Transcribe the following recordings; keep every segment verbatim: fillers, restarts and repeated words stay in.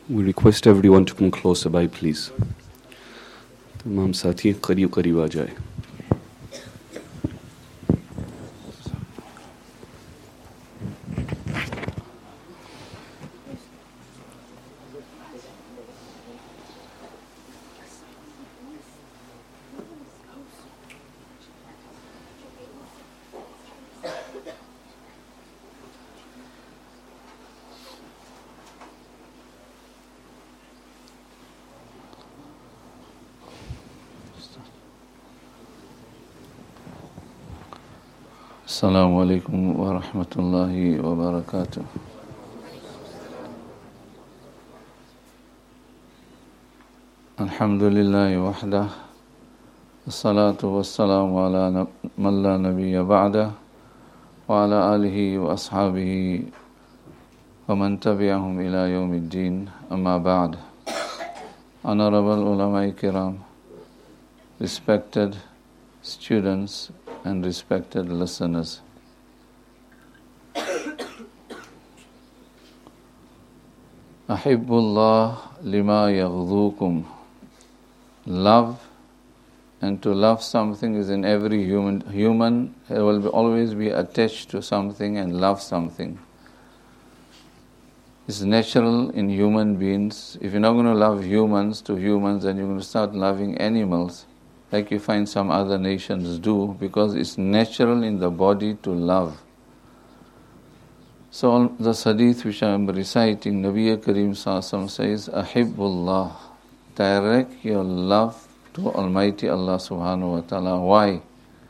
We request everyone to come closer by, please. तमाम साथी करीब करीब आ जाए. Assalamu alaikum wa rahmatullahi wa barakatuh. Alhamdulillahi wahdah. As-salatu was-salamu ala man la nabiyya ba'dah wa ala alihi wa ashabihi wa man tabi'ahum ila yawmiddin. Amma ba'd. Honorable ulama kiram, respected students and respected listeners. Ahibbullah lima yaghdukum. Love, and to love something is in every human. Human will be, always be attached to something and love something. It's natural in human beings. If you're not going to love humans to humans, then you're going to start loving animals, like you find some other nations do, because it's natural in the body to love. So the hadith which I am reciting, Nabi Kareem Sallallahu says, Ahibbullah, direct your love to Almighty Allah Subhanahu wa Ta'ala. Why?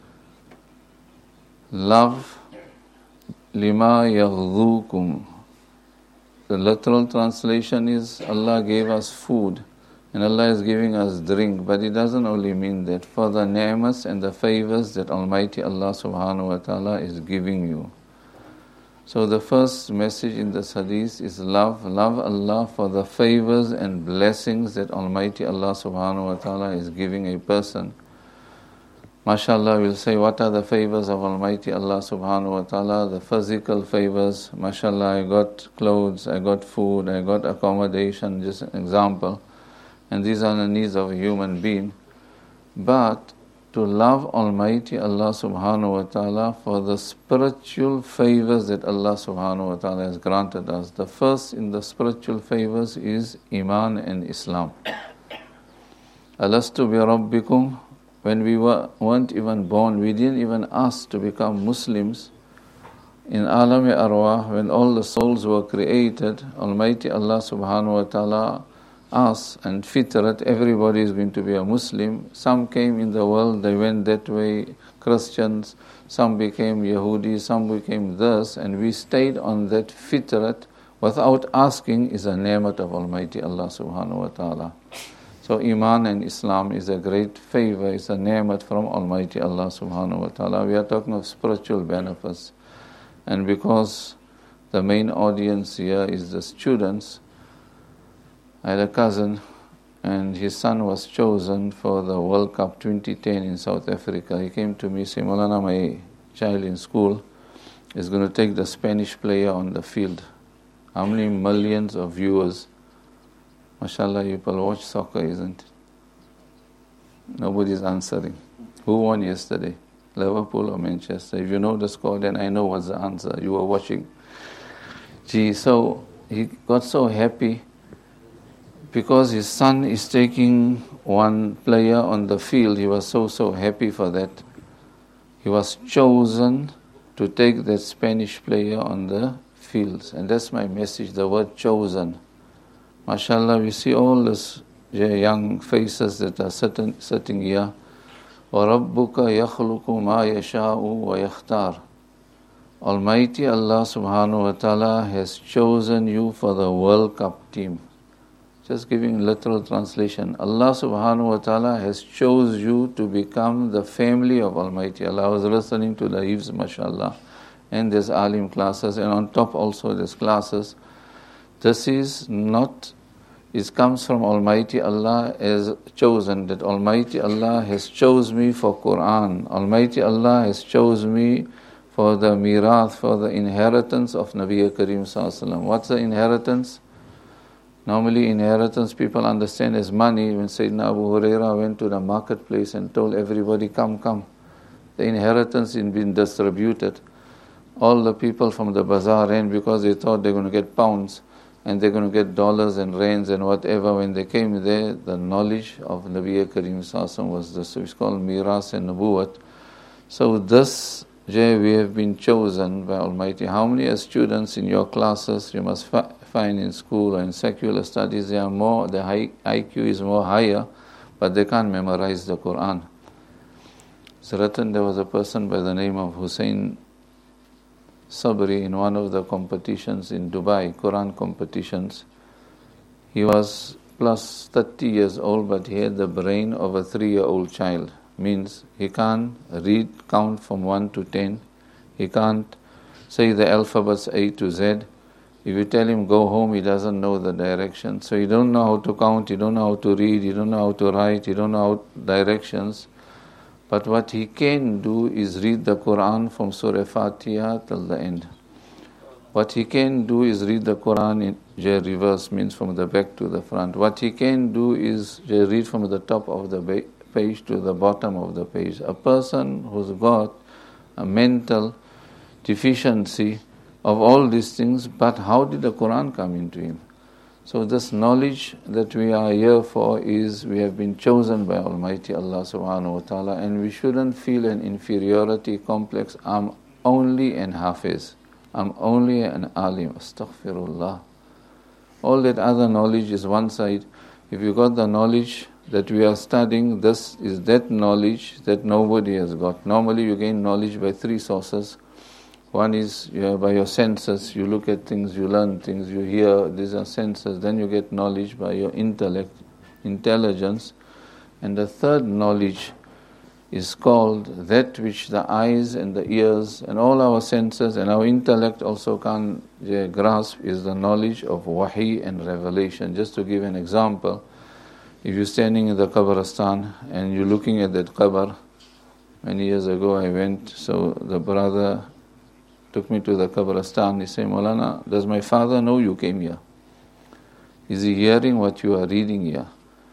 Love lima yaghdukum. The literal translation is, Allah gave us food, and Allah is giving us drink, but it doesn't only mean that. For the ni'mas and the favors that Almighty Allah Subhanahu wa Ta'ala is giving you. So the first message in this hadith is love. Love Allah for the favors and blessings that Almighty Allah Subhanahu wa Ta'ala is giving a person. MashaAllah, we'll say, what are the favors of Almighty Allah Subhanahu wa Ta'ala? The physical favors. MashaAllah, I got clothes, I got food, I got accommodation, just an example. And these are the needs of a human being. But to love Almighty Allah Subhanahu wa Ta'ala for the spiritual favors that Allah Subhanahu wa Ta'ala has granted us. The first in the spiritual favors is Iman and Islam. Alastu bi Rabbikum. When we were, weren't even born, we didn't even ask to become Muslims. In Alam-e Arwah, when all the souls were created, Almighty Allah Subhanahu wa Ta'ala asked, and fitrat, everybody is going to be a Muslim. Some came in the world, they went that way, Christians, some became Yahudi, some became this, and we stayed on that fitrat without asking is a ni'mat of Almighty Allah Subhanahu wa Ta'ala. So Iman and Islam is a great favor, it's a ni'mat from Almighty Allah Subhanahu wa Ta'ala. We are talking of spiritual benefits. And because the main audience here is the students, I had a cousin and his son was chosen for the World Cup twenty ten in South Africa. He came to me, said, Maulana, my child in school is going to take the Spanish player on the field. How many millions of viewers? MashaAllah, people watch soccer, isn't it? Nobody's answering. Who won yesterday? Liverpool or Manchester? If you know the score, then I know what's the answer. You were watching. Gee, so he got so happy because his son is taking one player on the field. He was so, so happy for that. He was chosen to take that Spanish player on the fields. And that's my message, the word chosen. MashaAllah, we see all these young faces that are sitting, sitting here. وَرَبُّكَ يَخْلُقُ مَا يَشَاءُ وَيَخْتَارُ. Almighty Allah Subhanahu wa Ta'ala has chosen you for the World Cup team. Just giving literal translation. Allah Subhanahu wa Ta'ala has chose you to become the family of Almighty Allah. I was listening to the Eves, MashaAllah, and there's Alim classes, and on top also there's classes. This is not, it comes from Almighty Allah as chosen, that Almighty Allah has chose me for Quran. Almighty Allah has chose me for the mirath, for the inheritance of Nabi Kareem Sallallahu Alaihi Wasallam. What's the inheritance? Normally inheritance people understand as money. When Sayyidina Abu Huraira went to the marketplace and told everybody, come, come. The inheritance is being distributed. All the people from the bazaar ran because they thought they're going to get pounds and they're going to get dollars and rands and whatever. When they came there, the knowledge of Nabi Kareem Sallallahu Alaihi Wasallam was this. So it's called Miras and Nubuwat. So this, Jay, we have been chosen by Almighty. How many as students in your classes you must fi- find in school or in secular studies, they are more, the high, I Q is more higher, but they can't memorize the Quran. It's written, there was a person by the name of Hussein Sabri in one of the competitions in Dubai, Quran competitions. He was plus thirty years old, but he had the brain of a three-year-old child. Means he can't read, count from one to ten. He can't say the alphabets A to Z. If you tell him go home, he doesn't know the direction. So you don't know how to count, you don't know how to read, you don't know how to write, you don't know how directions. But what he can do is read the Quran from Surah Fatiha till the end. What he can do is read the Quran in reverse, means from the back to the front. What he can do is read from the top of the page to the bottom of the page. A person who's got a mental deficiency of all these things, but how did the Quran come into him? So this knowledge that we are here for is we have been chosen by Almighty Allah subhanahu wa ta'ala, and we shouldn't feel an inferiority complex. I'm only an hafiz. I'm only an alim. Astaghfirullah. All that other knowledge is one side. If you got the knowledge that we are studying, this is that knowledge that nobody has got. Normally you gain knowledge by three sources. One is you are by your senses, you look at things, you learn things, you hear, these are senses. Then you get knowledge by your intellect, intelligence. And the third knowledge is called that which the eyes and the ears and all our senses and our intellect also can uh, grasp, is the knowledge of wahi and revelation. Just to give an example, if you're standing in the Qabristan and you're looking at that qabr, many years ago I went, so the brother took me to the Qabristan. He said, Maulana, does my father know you came here? Is he hearing what you are reading here?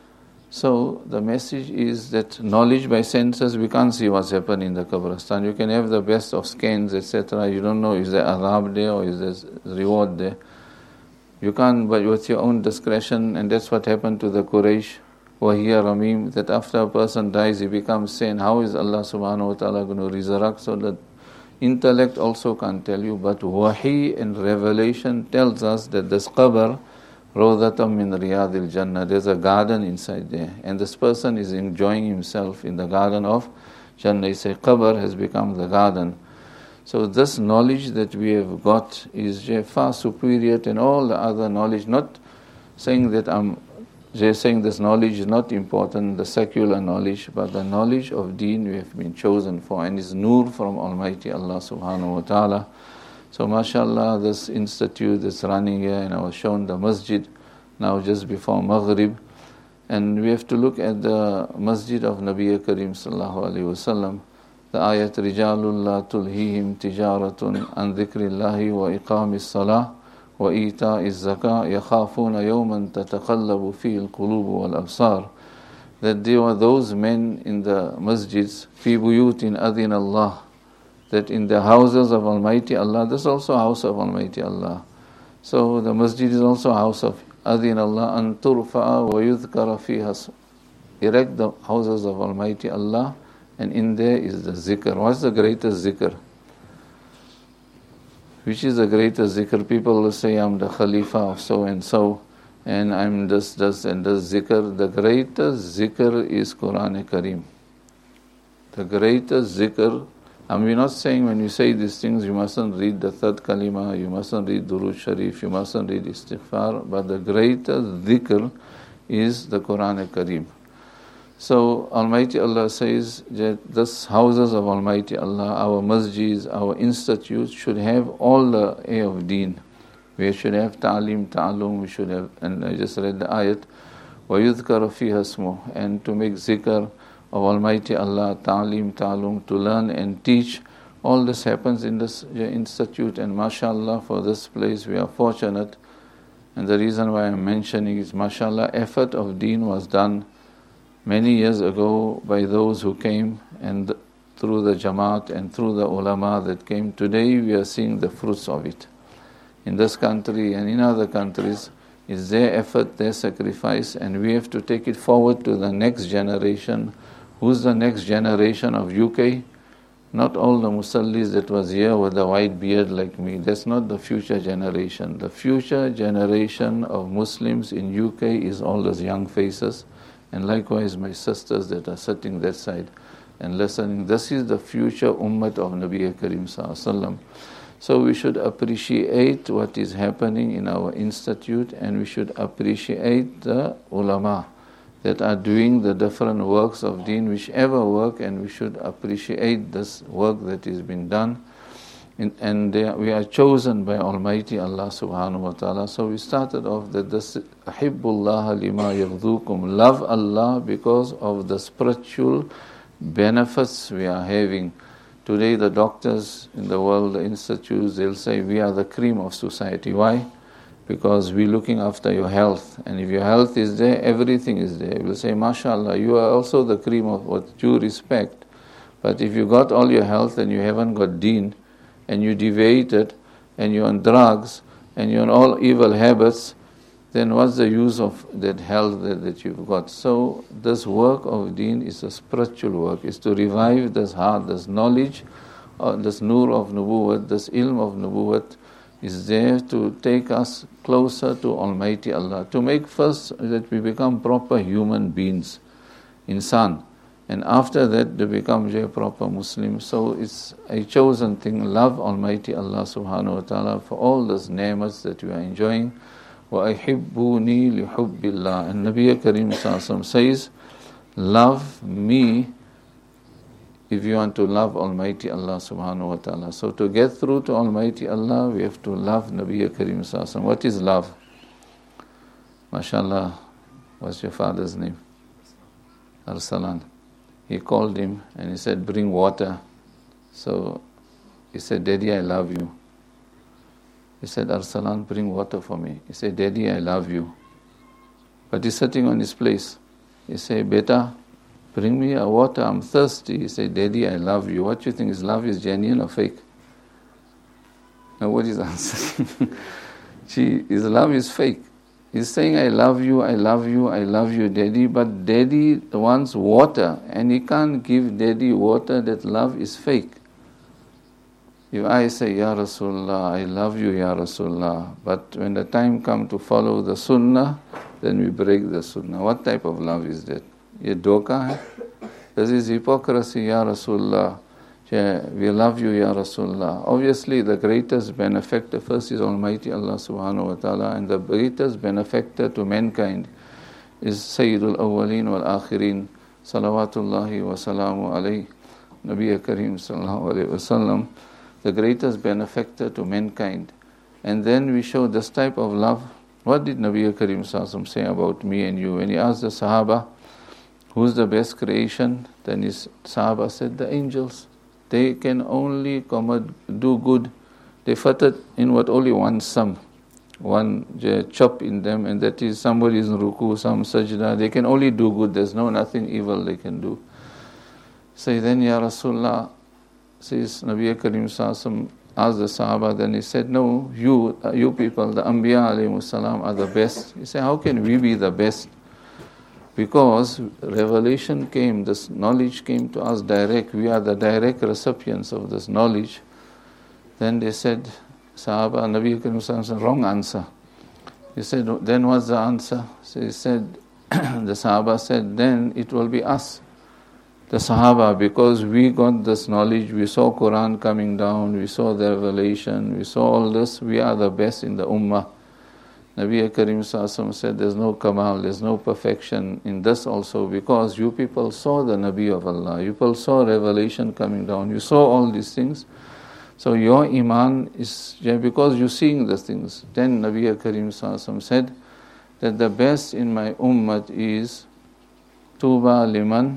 So the message is that knowledge by senses, we can't see what's happening in the Qabristan. You can have the best of scans, et cetera. You don't know is there azab there or is there reward there. You can't, but with your own discretion, and that's what happened to the Quraysh, Wahiya Ramim, that after a person dies, he becomes sane. How is Allah subhanahu wa ta'ala going to resurrect? So that intellect also can't tell you, but wahi and revelation tells us that this qabr, Rawdatam min Riyadil Jannah, there's a garden inside there, and this person is enjoying himself in the garden of Jannah. He says qabr has become the garden. So this knowledge that we have got is far superior than all the other knowledge. Not saying that I'm just saying this knowledge is not important, the secular knowledge, but the knowledge of deen we have been chosen for, and is nur from Almighty Allah subhanahu wa ta'ala. So mashallah, this institute that's running here, and I was shown the masjid now just before Maghrib, and we have to look at the masjid of Nabi Kareem sallallahu alayhi wa sallam, the ayat Rijalul la tulhihim tijaratun an dhikrillahi wa iqamis salah wa ita'iz zakah yakhafuna yawman tataqallabu fihi al-qulub wal-absar. That there were those men in the masjids, fi buyutin adhin Allah, that in the houses of Almighty Allah, this is also a house of Almighty Allah. So the masjid is also a house of adhin Allah, an turfa'a wa yudhkara fiha. Erect the houses of Almighty Allah, and in there is the zikr. What's the greatest zikr? Which is the greatest zikr? People will say, I'm the Khalifa of so and so, and I'm this, this, and this zikr. The greatest zikr is Quran Kareem. The greatest zikr. And we're not saying when you say these things, you mustn't read the third kalima, you mustn't read Durood Sharif, you mustn't read Istighfar, but the greatest zikr is the Quran Kareem. So Almighty Allah says that this houses of Almighty Allah, our masjids, our institutes should have all the A of deen. We should have ta'lim, ta'alum, we should have, and I just read the ayat, وَيُذْكَرَ فِيهَا اسْمُهُ, and to make zikr of Almighty Allah, ta'lim, ta'alum, to learn and teach. All this happens in this institute, and mashallah, for this place we are fortunate And the reason why I'm mentioning is, mashallah, effort of deen was done many years ago by those who came, and through the Jamaat and through the ulama that came. Today we are seeing the fruits of it. In this country and in other countries, it's their effort, their sacrifice, and we have to take it forward to the next generation. Who's the next generation of U K? Not all the musallis that was here with a white beard like me. That's not the future generation. The future generation of Muslims in U K is all those young faces, and likewise my sisters that are sitting that side and listening. This is the future ummah of Nabi Karim Sallallahu Alaihi Wasallam. So we should appreciate what is happening in our institute, and we should appreciate the ulama that are doing the different works of deen, whichever work, and we should appreciate this work that is being done. In, and they are, we are chosen by Almighty Allah subhanahu wa ta'ala. So we started off that this Ahibbullah lima yaghdukum, love Allah because of the spiritual benefits we are having. Today the doctors in the world, the institutes, they'll say we are the cream of society. Why? Because we're looking after your health. And if your health is there, everything is there. We'll say, mashallah, you are also the cream of what due respect. But if you got all your health and you haven't got deen, and you deviated, and you're on drugs, and you're on all evil habits, then what's the use of that health that, that you've got? So this work of deen is a spiritual work. It's to revive this heart, this knowledge, uh, this nur of nubuwwat, this ilm of nubuwwat is there to take us closer to Almighty Allah, to make first that we become proper human beings, insan, and after that to become a proper Muslim. So it's a chosen thing. Love Almighty Allah subhanahu wa ta'ala for all those ni'mats that we are enjoying. وَأَحِبُّونِي لِحُبِّ اللَّهِ. And Nabi Karim Sallallahu Alaihi Wasallam says, love me if you want to love Almighty Allah subhanahu wa ta'ala. So to get through to Almighty Allah, we have to love Nabi Karim Sallallahu Alaihi Wasallam. What is love? MashaAllah, what's your father's name? Arsalan. He called him and he said, bring water. So he said, Daddy, I love you. He said, Arsalan, bring water for me. He said, Daddy, I love you. But he's sitting on his place. He said, Beta, bring me a water, I'm thirsty. He said, Daddy, I love you. What do you think? His love is genuine or fake? Nobody's answering. Gee, his love is fake. He's saying, I love you, I love you, I love you, Daddy. But Daddy wants water, and he can't give Daddy water. That love is fake. If I say, Ya Rasulullah, I love you, Ya Rasulullah, but when the time comes to follow the sunnah, then we break the sunnah. What type of love is that? Ye doka hai? This is hypocrisy, Ya Rasulullah. We love you, Ya Rasulullah. Obviously, the greatest benefactor first is Almighty Allah subhanahu wa ta'ala, and the greatest benefactor to mankind is Sayyidul Awwaleen wal Akhirin, salawatullahi wa salamu alayhi, Nabi Karim sallallahu alayhi wa sallam, the greatest benefactor to mankind. And then we show this type of love. What did Nabi Karim sallallahu alayhi wa sallam say about me and you? When he asked the Sahaba, who's the best creation? Then his Sahaba said, the angels. They can only come do good. They fitted in what only one sum, one chop in them, and that is somebody is in ruku, some sajda. They can only do good. There's no nothing evil they can do. Say then, Ya Rasulullah, says Nabi Karim Sallallahu asked the Sahaba. Then he said, no, you, uh, you people, the Anbiya alayhimus salam are the best. He said, how can we be the best? Because revelation came, this knowledge came to us direct. We are the direct recipients of this knowledge. Then they said, Sahaba, Nabi Karim Sallallahu, wrong answer. He said, then what's the answer? So he said, the Sahaba said, then it will be us, the Sahaba, because we got this knowledge, we saw Quran coming down, we saw the revelation, we saw all this, we are the best in the Ummah. Nabi Karim Sallallahu said, there's no kamal, there's no perfection in this also, because you people saw the Nabi of Allah, you people saw revelation coming down, you saw all these things. So your iman is, yeah, because you're seeing these things. Then Nabi Karim Sallallahu said that the best in my ummah is Tuba liman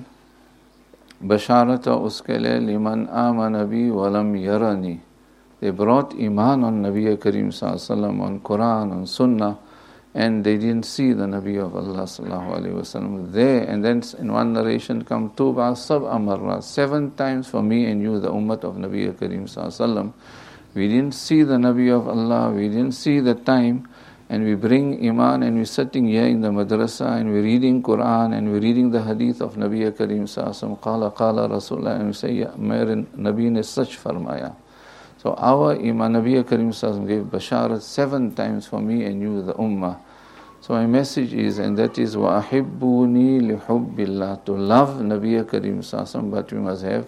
basharata uskele liman amana bi walam yarani. They brought iman on Nabi Karim Sallallahu Alaihi Wasallam, on Quran, on Sunnah, and they didn't see the Nabi of Allah sallallahu alaihi wasallam there. And then in one narration come tuba sab'a marrat, seven times for me and you, the ummah of Nabi Kareem sallallahu alaihi wasallam. We didn't see the Nabi of Allah, we didn't see the time, and we bring Iman and we're sitting here in the madrasa and we're reading Quran and we're reading the hadith of Nabi Kareem sallallahu alaihi wasallam, qala qala Rasulullah, and we say, ya mere Nabi ne sach farmaya. So our Imam Nabi Kareem sallallahu alaihi wasallam gave basharat seven times for me and you, the ummah. So my message is, and that is, وَأَحِبُّونِي لِحُبِّ اللَّهِ, to love Nabi Kareem sallallahu alaihi wasallam, but we must have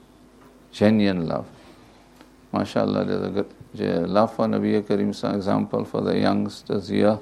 genuine love. MashaAllah, there's a good love for Nabi Kareem sallallahu alaihi wasallam. Example for the youngsters here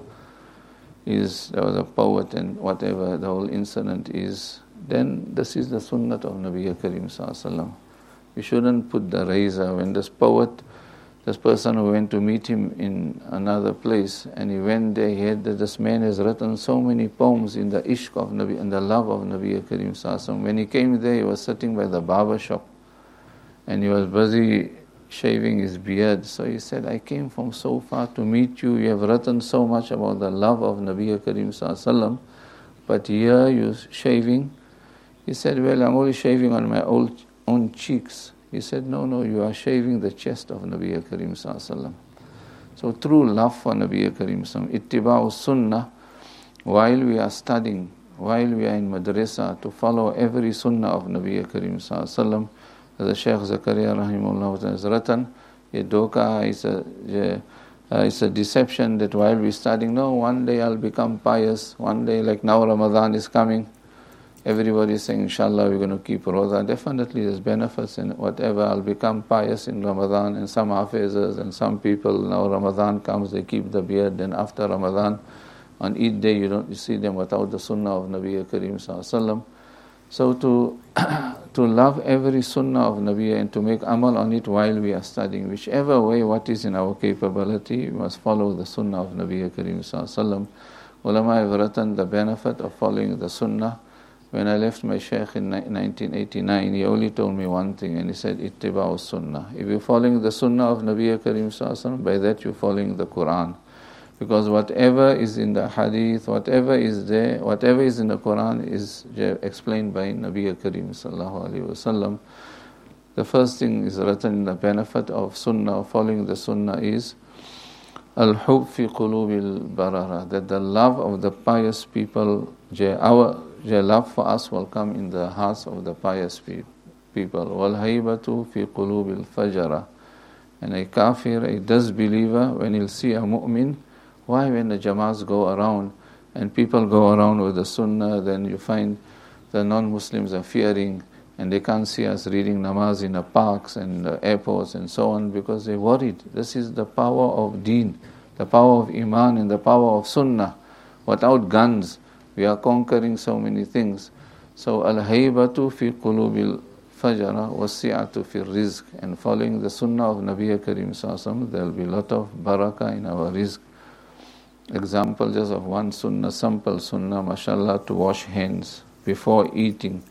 is, there was a poet and whatever the whole incident is, then this is the sunnah of Nabi Kareem sallallahu alaihi wasallam. We shouldn't put the razor. When this poet, this person who went to meet him in another place, and he went there, he heard that this man has written so many poems in the ishq of Nabi and the love of Nabi Kareem sallallahu alaihi wasallam. When he came there, he was sitting by the barber shop and he was busy shaving his beard. So he said, I came from so far to meet you. You have written so much about the love of Nabi Kareem sallallahu alaihi wasallam, but here you're shaving. He said, well, I'm only shaving on my old own cheeks. He said, no, no, you are shaving the chest of Nabi Kareem sallallahu alaihi wasallam. So true love for Nabi Kareem sallallahu alaihi wasallam, ittiba'u sunnah, while we are studying, while we are in madrasa, to follow every sunnah of Nabi Kareem sallallahu alaihi wasallam. As the Shaykh Zakaria rahimahullah has written, ye doka is a, ye, uh, it's a deception that while we're studying, no, one day I'll become pious, one day, like now Ramadan is coming, everybody is saying, inshallah, we're going to keep Roza. Definitely there's benefits in whatever. I'll become pious in Ramadan, and some hafizas and some people, now Ramadan comes, they keep the beard, then after Ramadan, on Eid day, you don't you see them without the sunnah of Nabi Kareem sallallahu alaihi wasallam. So to to love every sunnah of Nabi and to make amal on it while we are studying, whichever way, what is in our capability, we must follow the sunnah of Nabi Kareem sallallahu alaihi wasallam. Ulama have written the benefit of following the sunnah. When I left my Shaykh in nineteen eighty-nine, he only told me one thing, and he said, ittiba'u sunnah. If you're following the sunnah of Nabi Kareem sallallahu alaihi wasallam, by that you're following the Quran. Because whatever is in the hadith, whatever is there, whatever is in the Quran is explained by Nabi Kareem sallallahu alaihi wasallam. The first thing is written in the benefit of sunnah, following the sunnah, is al-hub fi qulubil barara, that the love of the pious people, our love for us will come in the hearts of the pious people. Wal haybatu fi qulubil fajara, and a kafir, a disbeliever, when he'll see a mu'min, why when the Jamaats go around and people go around with the sunnah, then you find the non-Muslims are fearing and they can't see us reading namaz in the parks and the airports and so on, because they're worried. This is the power of deen, the power of iman and the power of sunnah. Without guns, we are conquering so many things. So al-haybatu fi qulubil fajara wasi'atu fi rizq, and following the sunnah of Nabi Kareem sallallahu alaihi wasallam, there will be a lot of barakah in our rizq. Example just of one sunnah, simple sunnah, mashallah, to wash hands before eating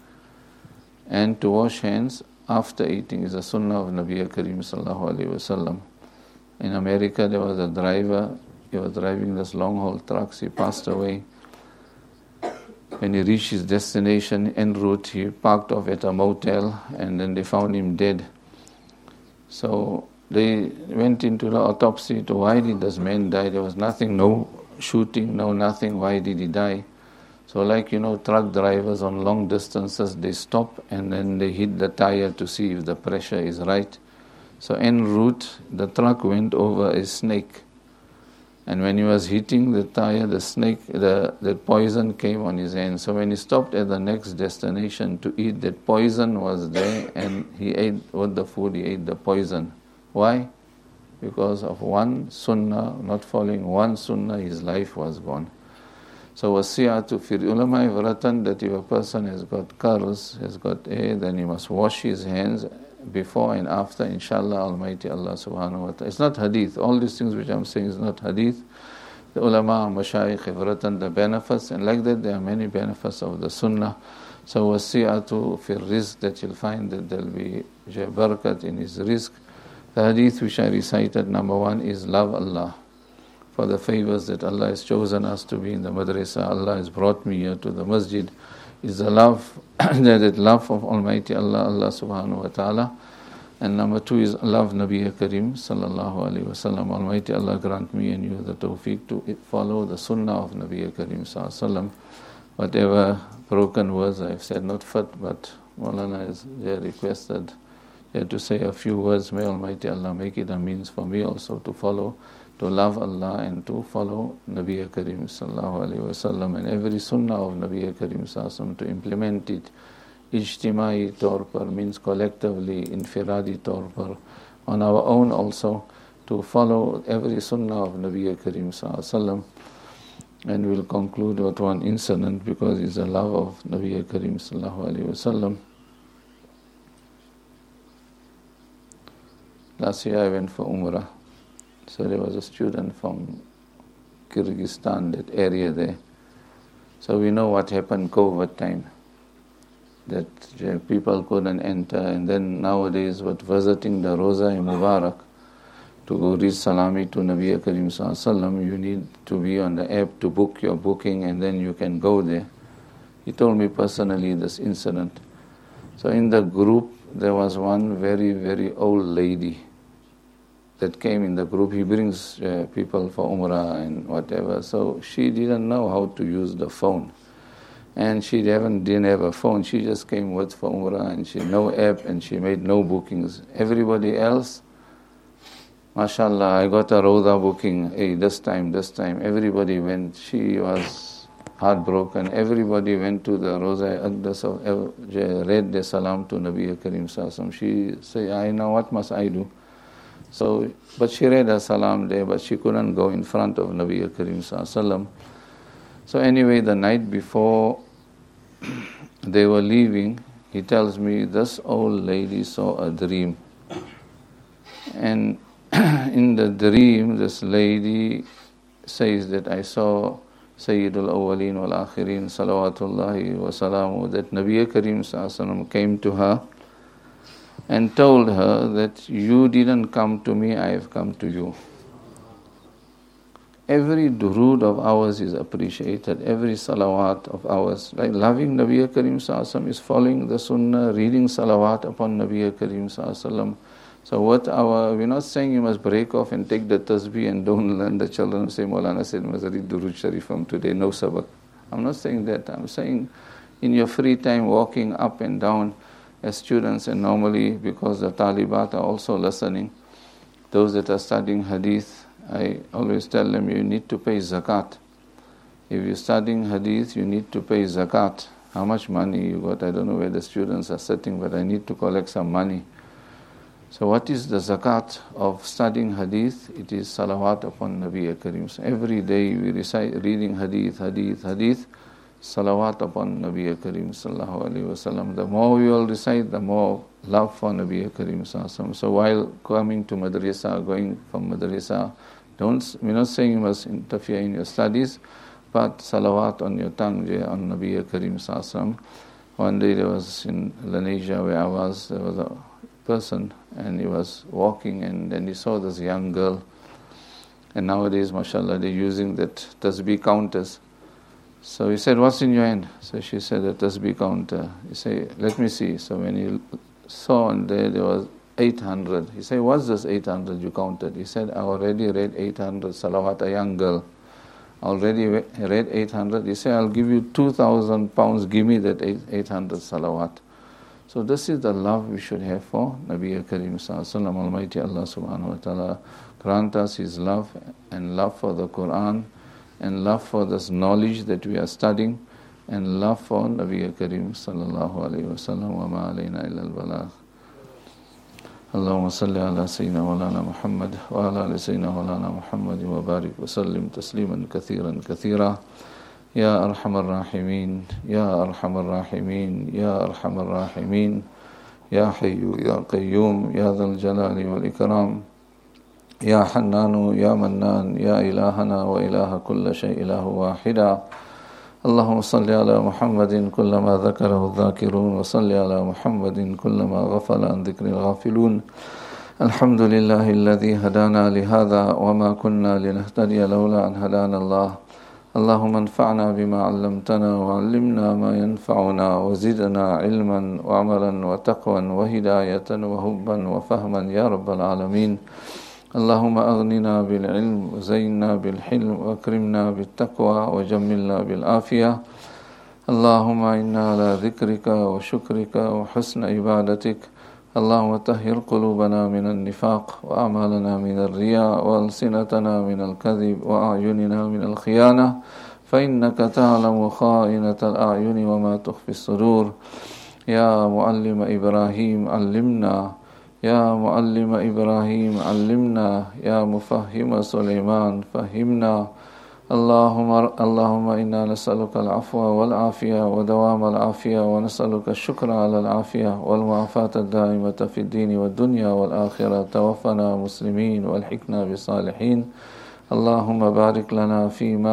and to wash hands after eating is a sunnah of Nabi Kareem sallallahu alaihi wasallam. In America there was a driver, he was driving this long haul trucks, he passed away. When he reached his destination en route, he parked off at a motel and then they found him dead. So they went into the autopsy to why did this man die. There was nothing, no shooting, no nothing. Why did he die? So like, you know, truck drivers on long distances, they stop and then they hit the tire to see if the pressure is right. So en route, the truck went over a snake. And when he was hitting the tire, the snake, the, the poison came on his hand. So when he stopped at the next destination to eat, that poison was there and he ate with the food, he ate the poison. Why? Because of one sunnah, not following one sunnah, his life was gone. So wasiyatu fir ulama have written that if a person has got curls, has got air, then he must wash his hands before and after, inshallah, Almighty Allah subhanahu wa ta'ala. It's not hadith. All these things which I'm saying is not hadith. The ulama, mashayikh have written the benefits, and like that there are many benefits of the sunnah. So wasiyatu fir rizq, that you'll find that there'll be barakat in his rizq. The hadith which I recited, number one, is love Allah. for the favors that Allah has chosen us to be in the madrasa. Allah has brought me here to the masjid. Is the love, that love of Almighty Allah, Allah subhanahu wa ta'ala. And number two is love Nabi Karim sallallahu alayhi wa sallam. Almighty Allah grant me and you the tawfiq to follow the sunnah of Nabi Karim sallallahu alayhi wa sallam. Whatever broken words I have said, not fit, but Maulana has requested to say a few words. May Almighty Allah make it a means for me also to follow, to love Allah and to follow Nabi Karim sallallahu alayhi wa sallam, and every sunnah of Nabi Karim sallallahu alayhi wa sallam, to implement it. Ijtimai taur par means collectively, infiradi taur par, on our own also, to follow every sunnah of Nabi Karim sallallahu alayhi wa sallam. And we'll conclude with one incident because it's the love of Nabi Karim sallallahu alayhi wa sallam. Last year I went for Umrah. So there was a student from Kyrgyzstan, that area there. So we know what happened COVID time, that people couldn't enter. And then nowadays, what visiting the Roza Mubarak to go read Salami to Nabi Karim sallallahu alayhi wa sallam, you need to be on the app to book your booking, and then you can go there. He told me personally this incident. So in the group, there was one very, very old lady that came in the group. He brings uh, people for Umrah and whatever. So she didn't know how to use the phone. And she haven't, didn't have a phone. She just came with for Umrah, and she no app, and she made no bookings. Everybody else, mashallah, I got a Roda booking. Hey, this time, this time. Everybody went. She was heartbroken. Everybody went to the Roza Aqdas, read the salam to Nabi Karim sallallahu alayhi wa sallam. She said, I know, what must I do? So, but she read a salam there, but she couldn't go in front of Nabi Karim sallallahu alayhi wa sallam. So anyway, the night before they were leaving, he tells me this old lady saw a dream. And in the dream, this lady says that I saw Sayyidul Awwaleen wal Akhirin salawatullahi wa salamu, that Nabi Karim sallallahu alayhi wa sallam came to her and told her that you didn't come to me, I have come to you. Every durood of ours is appreciated, every salawat of ours. Like loving Nabi Karim sallallahu alayhi wa sallam is following the sunnah, reading salawat upon Nabi Karim sallallahu alayhi wa sallam. So what our, we're not saying you must break off and take the tasbih and don't learn. The children say, Maulana said, must read Durood Sharif from today, no sabak. I'm not saying that. I'm saying in your free time, walking up and down as students, and normally because the talibat are also listening, those that are studying hadith, I always tell them you need to pay zakat. If you're studying hadith, you need to pay zakat. How much money you got? I don't know where the students are sitting, but I need to collect some money. So what is the zakat of studying hadith? It is salawat upon Nabi Karim. So every day we recite reading hadith, hadith, hadith, salawat upon Nabi Karim sallallahu alayhi wa sallam. The more we all recite, the more love for Nabi Karim sallallahu alayhi wa sallam. So while coming to madrasa, going from madrasa, don't, we're not saying you must interfere in your studies, but salawat on your tongue, on Nabi Karim sallallahu alayhi wa sallam. One day there was in Lenasia where I was, there was a person and he was walking, and then he saw this young girl. And nowadays, mashallah, they're using that tasbih counters. So he said, what's in your hand? So she said, a tasbih counter. He said, let me see. So when he saw and there, there was eight hundred. He said, what's this eight hundred you counted? He said, I already read eight hundred salawat, a young girl. Already read eight hundred. He said, I'll give you two thousand pounds, give me that eight hundred salawat. So this is the love we should have for Nabi Karim sallallahu alayhi wa sallam. Almighty Allah subhanahu wa ta'ala grant us His love and love for the Quran, and love for this knowledge that we are studying, and love for Nabi Karim sallallahu alayhi wa sallam. Wa ma alayna illa al-balagh. Allahumma salli ala Sayyidina Maulana Muhammad wa ala ali Sayyidina Maulana Muhammad wa barik wa sallim tasliman kathiran kathira. Ya Arhamar Rahimin, Ya Arhamar Rahimin, Ya Arhamar Rahimin, Ya Hayyu, Ya Qayyum, Ya Dhal Jalali wal Ikram, Ya Hannanu, Ya Mannan, Ya Ilahana wa ilaha kulla shay ilahu wahida. Allahumma salli ala Muhammadin kullama dhakarahu dhakirun, wa salli ala Muhammadin kullama ghafala an dhikril ghafilun. الحمد لله الذي هدانا لهذا وما كنا لنهتدي لولا أن هدانا الله اللهم انفعنا بما علمتنا وعلمنا ما ينفعنا وزدنا علما وعملا وتقوى وهداية وحبا وفهما يا رب العالمين اللهم أغننا بالعلم وزينا بالحلم وأكرمنا بالتقوى وجملنا بالعافية اللهم إنا على ذكرك وشكرك وحسن عبادتك اللهم طهر قلوبنا من النفاق وأعمالنا من الرياء وألسنتنا من الكذب وأعيننا من الخيانة فإنك تعلم خائنة الأعين وما تخفي الصدور يا معلم إبراهيم علمنا يا معلم إبراهيم علمنا يا مفهم سليمان فهمنا اللهم اللهم إنا نسألك العفو والعافية ودوام العافية ونسألك الشكر على العافية والمعافاة الدائمة في الدين والدنيا والآخرة توفنا مسلمين والحقنا بالصالحين اللهم بارك لنا فيما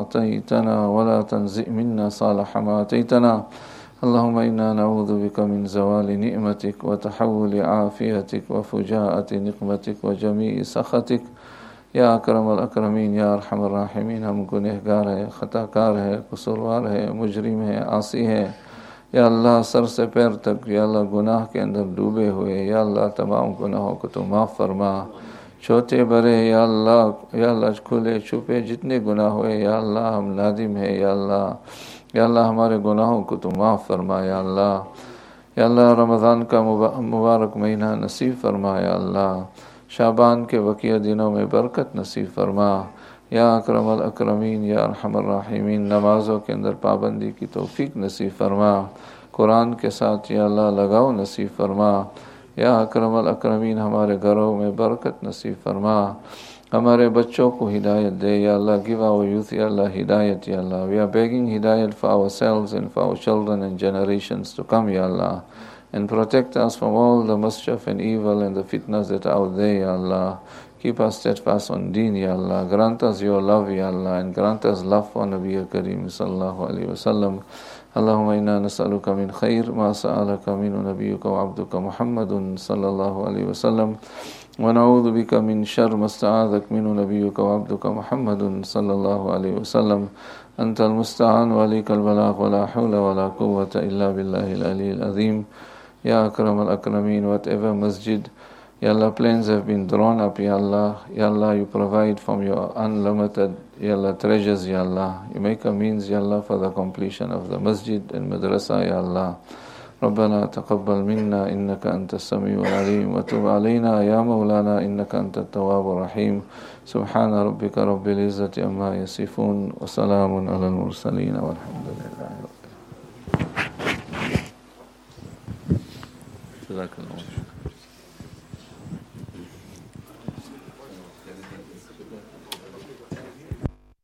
أعطيتنا ولا تنزع منا صالح ما أعطيتنا اللهم إنا نعوذ بك من زوال نعمتك وتحول عافيتك وفجاءة نقمتك وجميع سخطك یا اکرم الاکرمین یا ارحم الراحمین. ہم گنہگار ہیں، خطا کار ہیں، قصوروار ہیں، مجرم ہیں، عاصی ہیں. یا اللہ سر سے پیر تک یا اللہ گناہ کے اندر ڈوبے ہوئے، یا اللہ تمام گناہوں کو تو معاف فرما، چھوٹے بڑے یا اللہ یا اللہ کھلے چھپے جتنے گناہ ہوئے یا اللہ ہم نادم ہیں. یا اللہ یا اللہ ہمارے گناہوں کو تو معاف فرما. یا اللہ یا اللہ رمضان کا مبارک مہینہ نصیب فرما. یا اللہ شعبان کے بقیہ دنوں میں برکت نصیب فرما. یا اکرم الاکرمین یا ارحم الراحمین نمازوں کے اندر پابندی کی توفیق نصیب فرما. قرآن کے ساتھ یا اللہ لگاؤ نصیب فرما. یا اکرم الاکرمین ہمارے گھروں میں برکت نصیب فرما. ہمارے بچوں کو ہدایت دے یا اللہ. give our youth یا اللہ ہدایت یا اللہ. we are begging hidayat for ourselves and for our children and generations to come ya Allah, and protect us from all the mischief and evil and the fitnas that are out there, Ya Allah. Keep us steadfast on deen, Ya Allah. Grant us your love, Ya Allah, and grant us love for Nabi Kareem sallallahu alayhi wa sallam. Allahumma inna nas'aluka min khair ma sa'alaka minu nabiyyuka wa abduka Muhammadun sallallahu alayhi wa sallam. Wa na'udhu bika min shar ma sta'adhak minu nabiyyuka wa abduka Muhammadun sallallahu alayhi wa sallam. Anta al-musta'an wa alayka al-balagh wa la hawla wa la quwwata illa billahi al-ali al-azim. Ya Akram al-Akrameen, whatever masjid, Ya Allah, plans have been drawn up, Ya Allah. Ya Allah, you provide from your unlimited, Ya Allah, treasures, Ya Allah. You make a means, Ya Allah, for the completion of the masjid and madrasa, Ya Allah. ربنا تقبل منا إنك أنت السميع العليم وتب علينا يا مولانا إنك أنت التواب الرحيم. سبحان ربك رب العزة عما يصفون وسلام على المرسلين والحمد لله رب العالمين. جزاك الله خير.